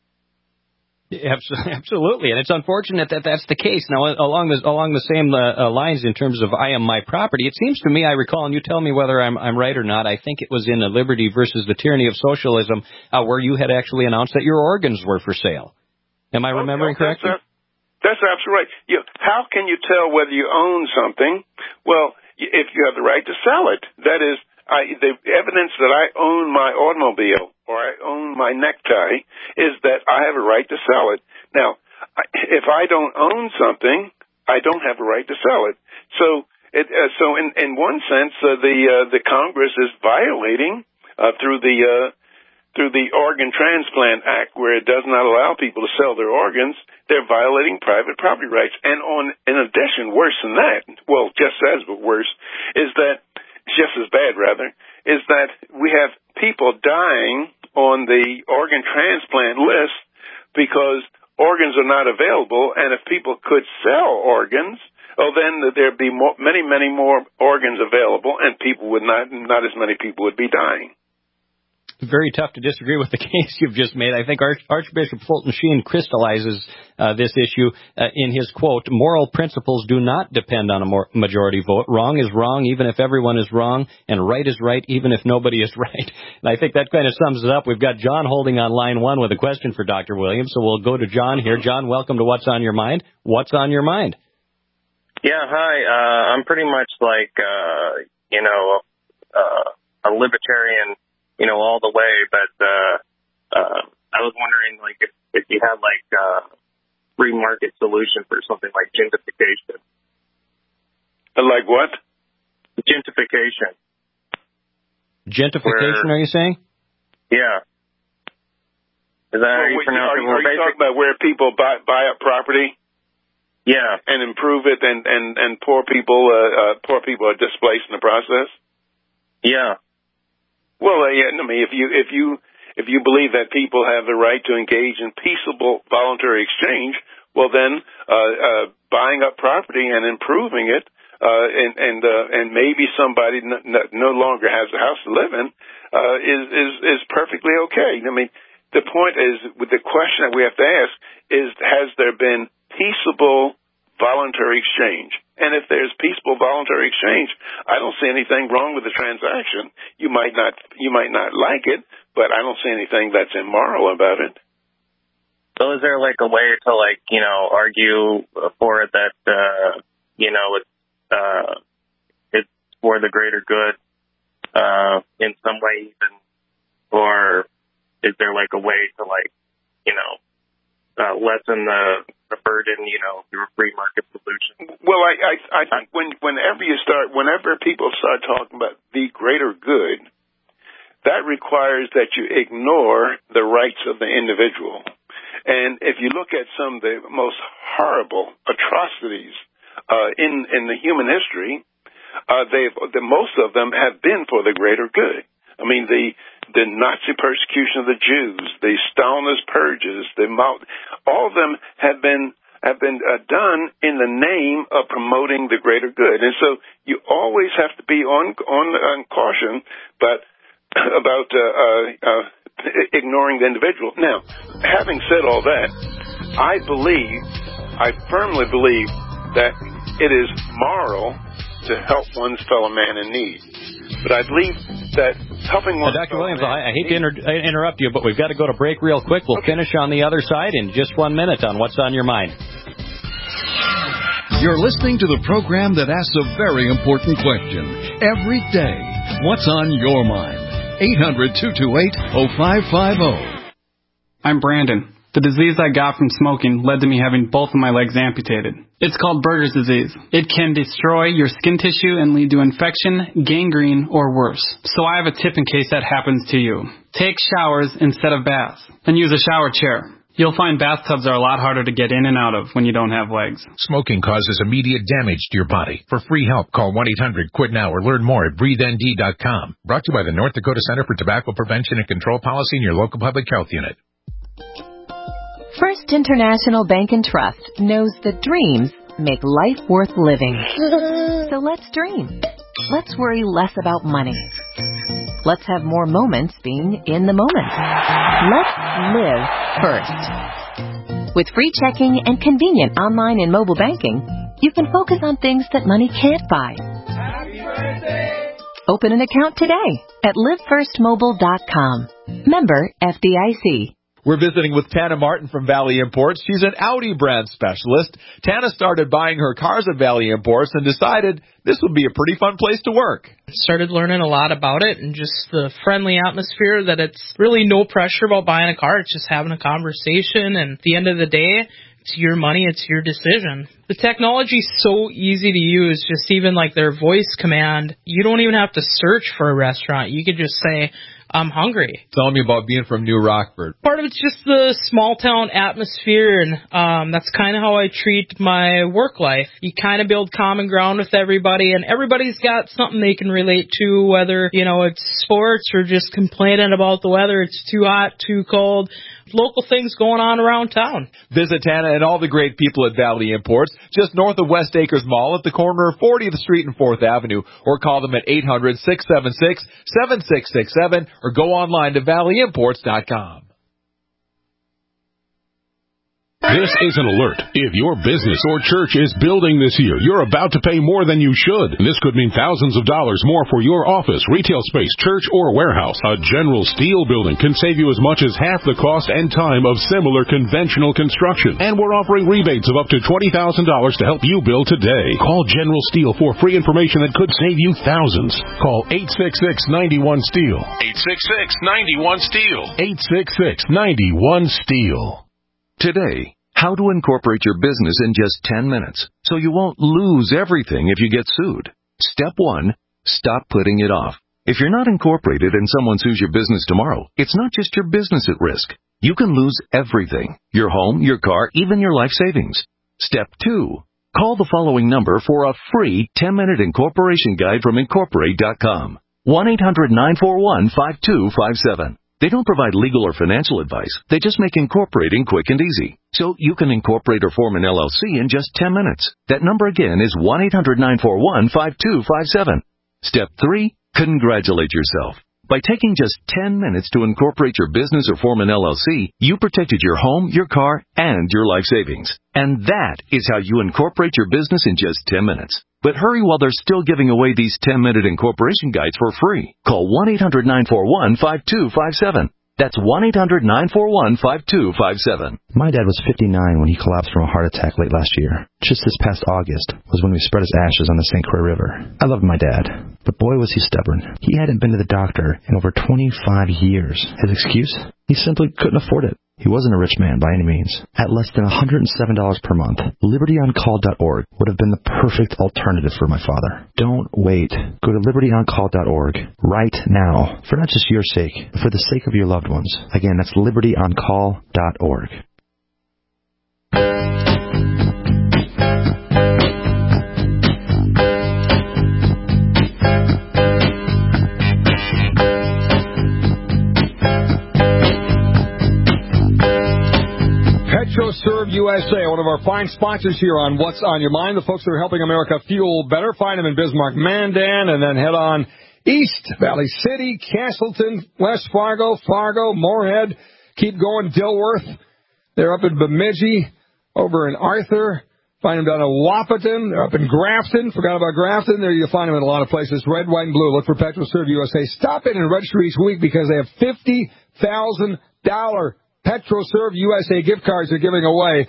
Absolutely, and it's unfortunate that that's the case. Now, along the along the same uh, lines in terms of I am my property, it seems to me, I recall, and you tell me whether I'm I'm right or not, I think it was in a Liberty versus the Tyranny of Socialism, uh, where you had actually announced that your organs were for sale. Am I remembering okay, correctly? That's, that's absolutely right. You, how can you tell whether you own something? Well, if you have the right to sell it. That is, I, the evidence that I own my automobile or I own my necktie is that I have a right to sell it. Now, if I don't own something, I don't have a right to sell it. So, it, uh, so in, in one sense, uh, the uh, the Congress is violating uh, through the uh, through the Organ Transplant Act, where it does not allow people to sell their organs. They're violating private property rights. And on, in addition, worse than that, well, just as but worse, is that just as bad, rather, is that we have people dying on the organ transplant list because organs are not available, and if people could sell organs, oh, then there'd be more, many, many more organs available, and people would not, not as many people would be dying. Very tough to disagree with the case you've just made. I think Arch- Archbishop Fulton Sheen crystallizes uh, this issue uh, in his quote, "Moral principles do not depend on a more majority vote. Wrong is wrong even if everyone is wrong, and right is right even if nobody is right." And I think that kind of sums it up. We've got John holding on line one with a question for Doctor Williams, so we'll go to John here. John, welcome to What's on Your Mind. What's on your mind? Yeah, hi. Uh, I'm pretty much like, uh, you know, uh, a libertarian, you know, all the way, but uh, uh, I was wondering, like, if, if you had, like, a free market solution for something like gentrification. Like what? Gentrification. Gentrification, where, are you saying? Yeah. Is that well, how you wait, pronounce are, it? Are you talking about where people buy, buy up property? Yeah. And improve it, and, and, and poor people, uh, uh, poor people are displaced in the process? Yeah. Well, uh, yeah, I mean, if you if you if you believe that people have the right to engage in peaceable voluntary exchange, well, then uh, uh, buying up property and improving it, uh, and and uh, and maybe somebody no, no longer has a house to live in, uh, is is is perfectly okay. I mean, the point is, with the question that we have to ask is, has there been peaceable voluntary exchange? And if there's peaceful voluntary exchange, I don't see anything wrong with the transaction. You might not, you might not like it, but I don't see anything that's immoral about it. So is there like a way to, like, you know, argue for it that, uh, you know, it's, uh, it's for the greater good, uh, in some way even, or is there like a way to, like, you know, uh, lessen the, the burden, you know, through a free market solution? Well, I, I, I think when, whenever you start, whenever people start talking about the greater good, that requires that you ignore the rights of the individual. And if you look at some of the most horrible atrocities uh, in in the human history, uh, they've the most of them have been for the greater good. I mean, the the Nazi persecution of the Jews, the Stalinist purges, the all of them have been have been uh, done in the name of promoting the greater good. And so you always have to be on on, on caution, but about uh, uh, uh, ignoring the individual. Now, having said all that, I believe, I firmly believe that it is moral to help one's fellow man in need. But I believe that helping one's uh, Doctor fellow Williams, man I, I hate to inter- interrupt you, but we've got to go to break real quick. We'll okay. finish on the other side in just one minute on What's on Your Mind. You're listening to the program that asks a very important question every day. What's on your mind? eight hundred two two eight oh five five oh. I'm Brandon. The disease I got from smoking led to me having both of my legs amputated. It's called Berger's disease. It can destroy your skin tissue and lead to infection, gangrene, or worse. So I have a tip in case that happens to you. Take showers instead of baths, and use a shower chair. You'll find bathtubs are a lot harder to get in and out of when you don't have legs. Smoking causes immediate damage to your body. For free help, call one eight hundred quit now or learn more at breathe N D dot com. Brought to you by the North Dakota Center for Tobacco Prevention and Control Policy and your local public health unit. First International Bank and Trust knows that dreams make life worth living. So let's dream. Let's worry less about money. Let's have more moments being in the moment. Let's live first. With free checking and convenient online and mobile banking, you can focus on things that money can't buy. Happy birthday! Open an account today at live first mobile dot com. Member F D I C. We're visiting with Tana Martin from Valley Imports. She's an Audi brand specialist. Tana started buying her cars at Valley Imports and decided this would be a pretty fun place to work. Started learning a lot about it and just the friendly atmosphere, that it's really no pressure about buying a car. It's just having a conversation, and at the end of the day, it's your money, it's your decision. The technology's so easy to use, just even like their voice command. You don't even have to search for a restaurant. You could just say, I'm hungry. Tell me about being from New Rockford. Part of it's just the small town atmosphere, and um, that's kind of how I treat my work life. You kind of build common ground with everybody, and everybody's got something they can relate to, whether, you know, it's sports or just complaining about the weather. It's too hot, too cold. Local things going on around town. Visit Tana and all the great people at Valley Imports, just north of West Acres Mall at the corner of fortieth Street and fourth Avenue, or call them at eight hundred, six seven six, seven six six seven, or go online to valley imports dot com. This is an alert. If your business or church is building this year, you're about to pay more than you should. This could mean thousands of dollars more for your office, retail space, church, or warehouse. A General Steel building can save you as much as half the cost and time of similar conventional construction. And we're offering rebates of up to twenty thousand dollars to help you build today. Call General Steel for free information that could save you thousands. Call eight six six, nine one, STEEL. eight six six, nine one, STEEL. eight six six, nine one, STEEL. Today, how to incorporate your business in just ten minutes so you won't lose everything if you get sued. Step one, stop putting it off. If you're not incorporated and someone sues your business tomorrow, it's not just your business at risk. You can lose everything: your home, your car, even your life savings. Step two, call the following number for a free ten-minute incorporation guide from incorporate dot com. one eight hundred, nine four one, five two five seven. They don't provide legal or financial advice. They just make incorporating quick and easy. So you can incorporate or form an L L C in just ten minutes. That number again is one eight hundred, nine four one, five two five seven. Step three, congratulate yourself. By taking just ten minutes to incorporate your business or form an L L C, you protected your home, your car, and your life savings. And that is how you incorporate your business in just ten minutes. But hurry while they're still giving away these ten-minute incorporation guides for free. Call one eight hundred, nine four one, five two five seven. That's one eight hundred, nine four one, five two five seven. My dad was fifty-nine when he collapsed from a heart attack late last year. Just this past August was when we spread his ashes on the Saint Croix River. I loved my dad, but boy was he stubborn. He hadn't been to the doctor in over twenty-five years. His excuse? He simply couldn't afford it. He wasn't a rich man by any means. At less than one hundred seven dollars per month, liberty on call dot org would have been the perfect alternative for my father. Don't wait. Go to liberty on call dot org right now, for not just your sake, but for the sake of your loved ones. Again, that's liberty on call dot org. PetroServe U S A, one of our fine sponsors here on What's on Your Mind. The folks that are helping America fuel better. Find them in Bismarck, Mandan, and then head on east. Valley City, Castleton, West Fargo, Fargo, Moorhead. Keep going, Dilworth. They're up in Bemidji, over in Arthur. Find them down in Wahpeton. They're up in Grafton. Forgot about Grafton. There you'll find them in a lot of places. Red, white, and blue. Look for PetroServe U S A. Stop in and register each week because they have fifty thousand dollars PetroServe U S A gift cards they're giving away.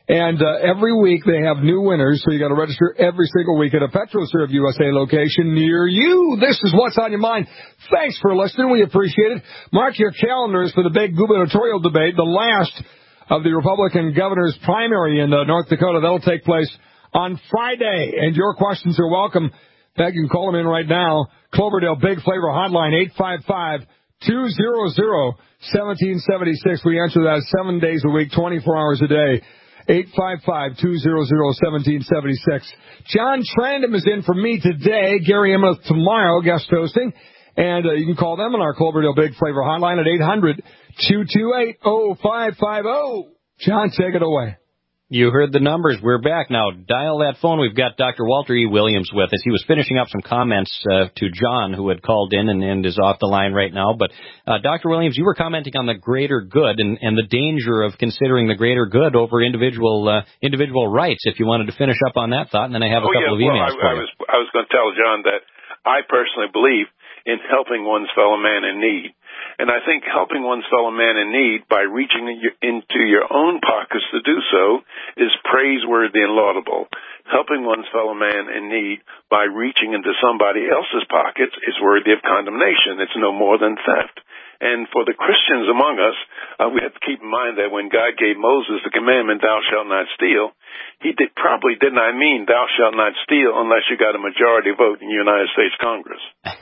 And uh, every week they have new winners, so you got to register every single week at a PetroServe U S A location near you. This is What's on Your Mind. Thanks for listening. We appreciate it. Mark your calendars for the big gubernatorial debate, the last of the Republican governor's primary in uh, North Dakota. That'll take place on Friday, and your questions are welcome. In fact, you can call them in right now. Cloverdale Big Flavor Hotline, eight five five, two hundred, one seven seven six. We answer that seven days a week, twenty-four hours a day. eight five five, two hundred, one seven seven six. John Trandom is in for me today. Gary Emmett tomorrow, guest hosting. And uh, you can call them on our Cloverdale Big Flavor Hotline at eight hundred, two two eight, oh five five oh. John, take it away. You heard the numbers. We're back now. Dial that phone. We've got Doctor Walter E. Williams with us. He was finishing up some comments uh, to John, who had called in and, and is off the line right now. But, uh, Doctor Williams, you were commenting on the greater good and, and the danger of considering the greater good over individual uh, individual rights, if you wanted to finish up on that thought. And then I have a oh, couple yeah. of emails well, I, for I you. was, I was going to tell John that I personally believe in helping one's fellow man in need. And I think helping one's fellow man in need by reaching into your own pockets to do so is praiseworthy and laudable. Helping one's fellow man in need by reaching into somebody else's pockets is worthy of condemnation. It's no more than theft. And for the Christians among us, uh, we have to keep in mind that when God gave Moses the commandment, thou shalt not steal, he did, probably did not mean thou shalt not steal unless you got a majority vote in the United States Congress.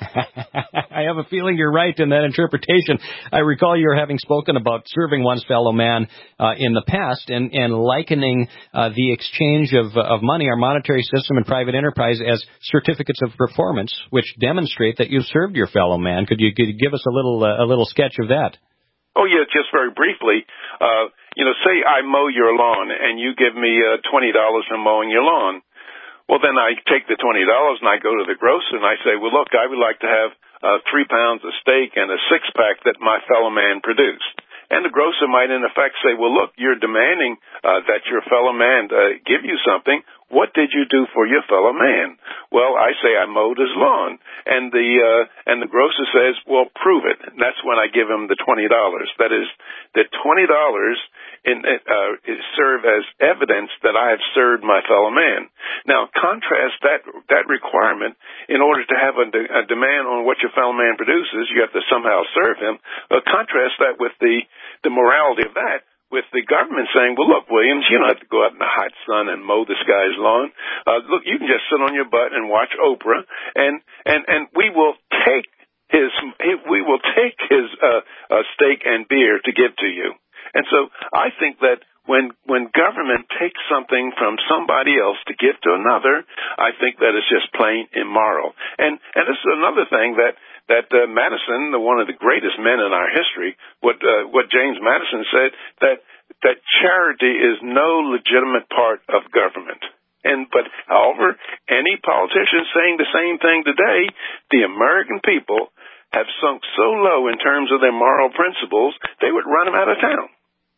I have a feeling you're right in that interpretation. I recall you having spoken about serving one's fellow man uh, in the past and, and likening uh, the exchange of, of money, our monetary system and private enterprise, as certificates of performance, which demonstrate that you've served your fellow man. Could you, could you give us a little uh, a little sketch of that? Oh, yeah, just very briefly. Uh, you know, say I mow your lawn and you give me uh, twenty dollars for mowing your lawn. Well, then I take the twenty dollars and I go to the grocer and I say, well, look, I would like to have uh, three pounds of steak and a six-pack that my fellow man produced. And the grocer might, in effect, say, well, look, you're demanding uh, that your fellow man uh, give you something. What did you do for your fellow man? Well, I say I mowed his lawn. And the uh, and the grocer says, well, prove it. And that's when I give him the twenty dollars. That is, the twenty dollars in, uh, is serve as evidence that I have served my fellow man. Now, contrast that that requirement in order to have a, de- a demand on what your fellow man produces. You have to somehow serve him. Uh, contrast that with the the morality of that, with the government saying, well, look, Williams, you don't have to go out in the hot sun and mow this guy's lawn. Uh, look, you can just sit on your butt and watch Oprah, and, and, and we will take his, we will take his, uh, uh, steak and beer to give to you. And so I think that when, when government takes something from somebody else to give to another, I think that it's just plain immoral. And, and this is another thing that, that uh, Madison, the, one of the greatest men in our history, what uh, what James Madison said, that that charity is no legitimate part of government. And but however, any politician saying the same thing today, the American people have sunk so low in terms of their moral principles, they would run them out of town.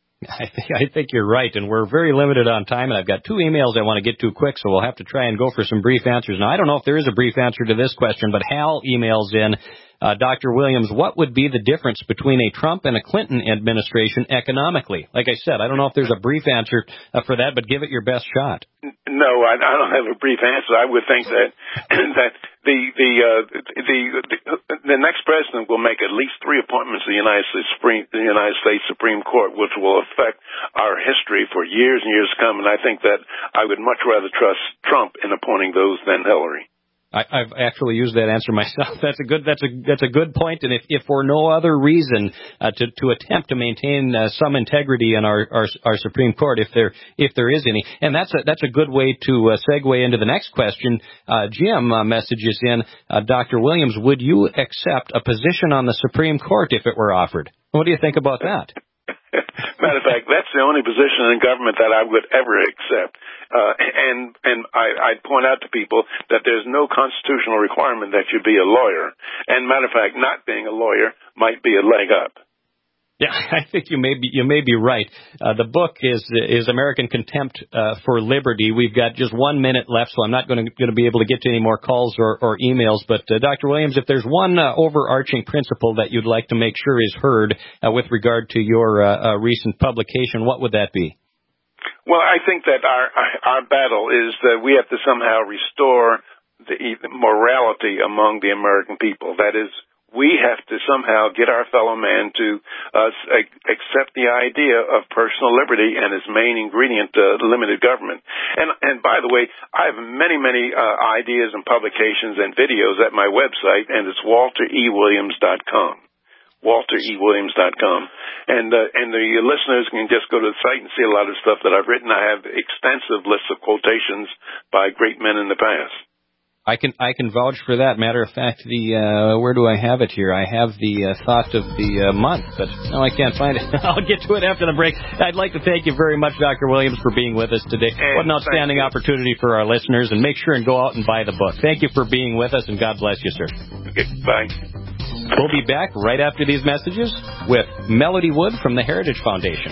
I think, I think you're right, and we're very limited on time, and I've got two emails I want to get to quick, so we'll have to try and go for some brief answers. Now, I don't know if there is a brief answer to this question, but Hal emails in, uh, Doctor Williams, what would be the difference between a Trump and a Clinton administration economically? Like I said, I don't know if there's a brief answer uh, for that, but give it your best shot. No, I, I don't have a brief answer. I would think that that the the, uh, the the the next president will make at least three appointments to the United States Supreme the United States Supreme Court, which will affect our history for years and years to come. And I think that I would much rather trust Trump in appointing those than Hillary. I, I've actually used that answer myself. That's a good. That's a that's a good point. And if, if for no other reason uh, to to attempt to maintain uh, some integrity in our, our our Supreme Court, if there if there is any, and that's a that's a good way to uh, segue into the next question. Uh, Jim uh, messages in, uh, Doctor Williams, would you accept a position on the Supreme Court if it were offered? What do you think about that? Matter of fact, that's the only position in government that I would ever accept. Uh, and and I, I'd point out to people that there's no constitutional requirement that you be a lawyer. And matter of fact, not being a lawyer might be a leg up. Yeah, I think you may be you may be right. Uh, the book is is American Contempt uh, for Liberty. We've got just one minute left, so I'm not going to going to be able to get to any more calls or, or emails. But uh, Doctor Williams, if there's one uh, overarching principle that you'd like to make sure is heard uh, with regard to your uh, uh, recent publication, what would that be? Well, I think that our our battle is that we have to somehow restore the morality among the American people. That is, we have to somehow get our fellow man to uh, accept the idea of personal liberty and its main ingredient, uh, limited government. And and by the way, I have many, many uh, ideas and publications and videos at my website, and it's walter e williams dot com. walter e williams dot com. And uh, and the listeners can just go to the site and see a lot of stuff that I've written. I have extensive lists of quotations by great men in the past. I can I can vouch for that. Matter of fact, the uh, where do I have it here? I have the uh, thought of the uh, month, but no, I can't find it. I'll get to it after the break. I'd like to thank you very much, Doctor Williams, for being with us today. And what an outstanding opportunity for our listeners, and make sure and go out and buy the book. Thank you for being with us, and God bless you, sir. Okay, bye. We'll be back right after these messages with Melody Wood from the Heritage Foundation.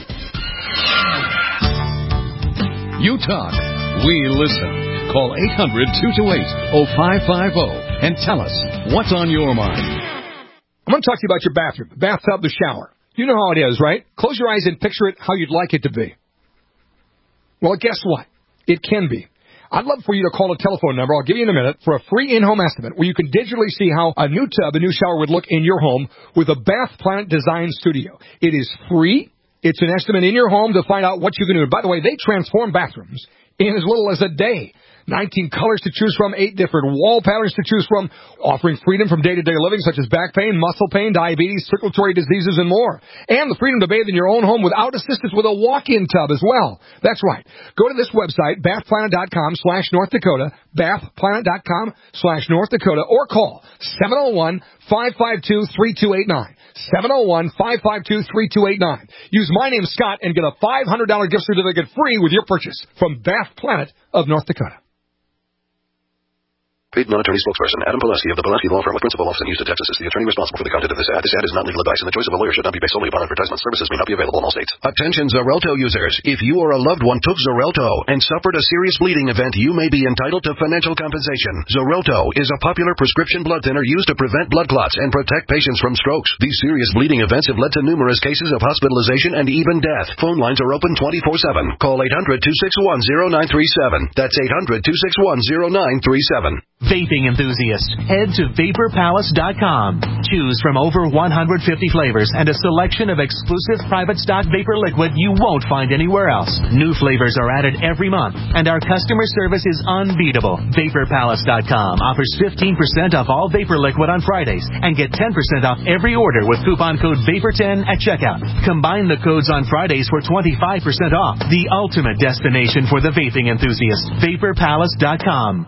You talk, we listen. Call eight hundred, two two eight, oh five five oh and tell us what's on your mind. I'm going to talk to you about your bathroom, the bathtub, the shower. You know how it is, right? Close your eyes and picture it how you'd like it to be. Well, guess what? It can be. I'd love for you to call a telephone number, I'll give you in a minute, for a free in-home estimate where you can digitally see how a new tub, a new shower would look in your home with a Bath Planet Design Studio. It is free. It's an estimate in your home to find out what you can do. By the way, they transform bathrooms in as little as a day. nineteen colors to choose from, eight different wall patterns to choose from, offering freedom from day-to-day living such as back pain, muscle pain, diabetes, circulatory diseases, and more. And the freedom to bathe in your own home without assistance with a walk-in tub as well. That's right. Go to this website, bathplanet.com slash North Dakota, bathplanet.com slash North Dakota, or call seven oh one, five five two, three two eight nine. seven oh one, five five two, three two eight nine. Use my name, Scott, and get a five hundred dollars gift certificate free with your purchase from Bath Planet of North Dakota. Paid non-attorney spokesperson Adam Pileski of the Pileski Law Firm with principal office in Houston, Texas is the attorney responsible for the content of this ad. This ad is not legal advice, and the choice of a lawyer should not be based solely upon advertisement. Services may not be available in all states. Attention Xarelto users. If you or a loved one took Xarelto and suffered a serious bleeding event, you may be entitled to financial compensation. Xarelto is a popular prescription blood thinner used to prevent blood clots and protect patients from strokes. These serious bleeding events have led to numerous cases of hospitalization and even death. Phone lines are open twenty-four seven. Call eight hundred, two six one, oh nine three seven. That's eight hundred, two six one, oh nine three seven. Vaping enthusiasts, head to vapor palace dot com. Choose from over one hundred fifty flavors and a selection of exclusive private stock vapor liquid you won't find anywhere else. New flavors are added every month, and our customer service is unbeatable. vapor palace dot com offers fifteen percent off all vapor liquid on Fridays and get ten percent off every order with coupon code vapor ten at checkout. Combine the codes on Fridays for twenty-five percent off. The ultimate destination for the vaping enthusiast. vapor palace dot com.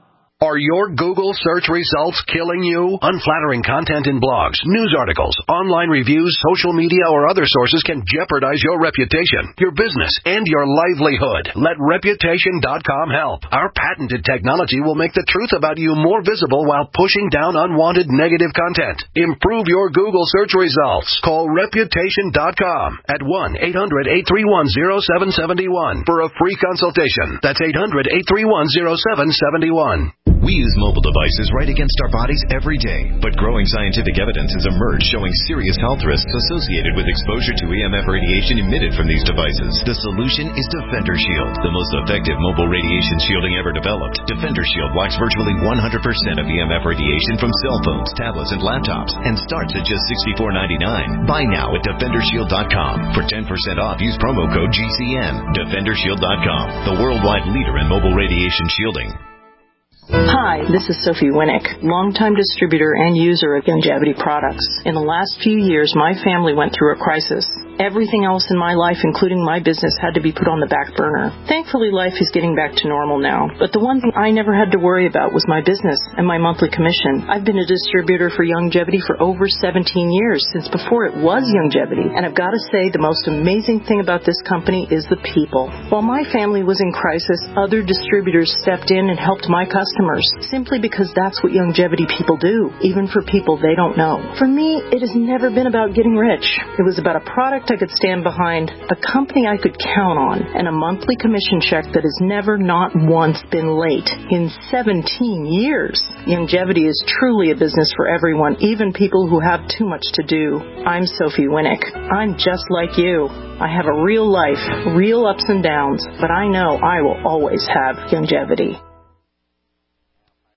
Are your Google search results killing you? Unflattering content in blogs, news articles, online reviews, social media, or other sources can jeopardize your reputation, your business, and your livelihood. Let reputation dot com help. Our patented technology will make the truth about you more visible while pushing down unwanted negative content. Improve your Google search results. Call reputation dot com at one eight hundred, eight three one, oh seven seven one for a free consultation. That's eight hundred, eight three one, oh seven seven one. We use mobile devices right against our bodies every day, but growing scientific evidence has emerged showing serious health risks associated with exposure to E M F radiation emitted from these devices. The solution is Defender Shield, the most effective mobile radiation shielding ever developed. Defender Shield blocks virtually one hundred percent of E M F radiation from cell phones, tablets, and laptops, and starts at just sixty-four ninety-nine. Buy now at defender shield dot com. For ten percent off, use promo code G C N. defender shield dot com, the worldwide leader in mobile radiation shielding. Hi, this is Sophie Winnick, longtime distributor and user of Youngevity products. In the last few years, my family went through a crisis. Everything else in my life, including my business, had to be put on the back burner. Thankfully, life is getting back to normal now. But the one thing I never had to worry about was my business and my monthly commission. I've been a distributor for Youngevity for over seventeen years, since before it was Youngevity. And I've got to say, the most amazing thing about this company is the people. While my family was in crisis, other distributors stepped in and helped my customers, simply because that's what Youngevity people do, even for people they don't know. For me, it has never been about getting rich. It was about a product product I could stand behind, a company I could count on, and a monthly commission check that has never not once been late in seventeen years. Youngevity is truly a business for everyone, even people who have too much to do. I'm Sophie Winnick. I'm just like you. I have a real life, real ups and downs, but I know I will always have Youngevity.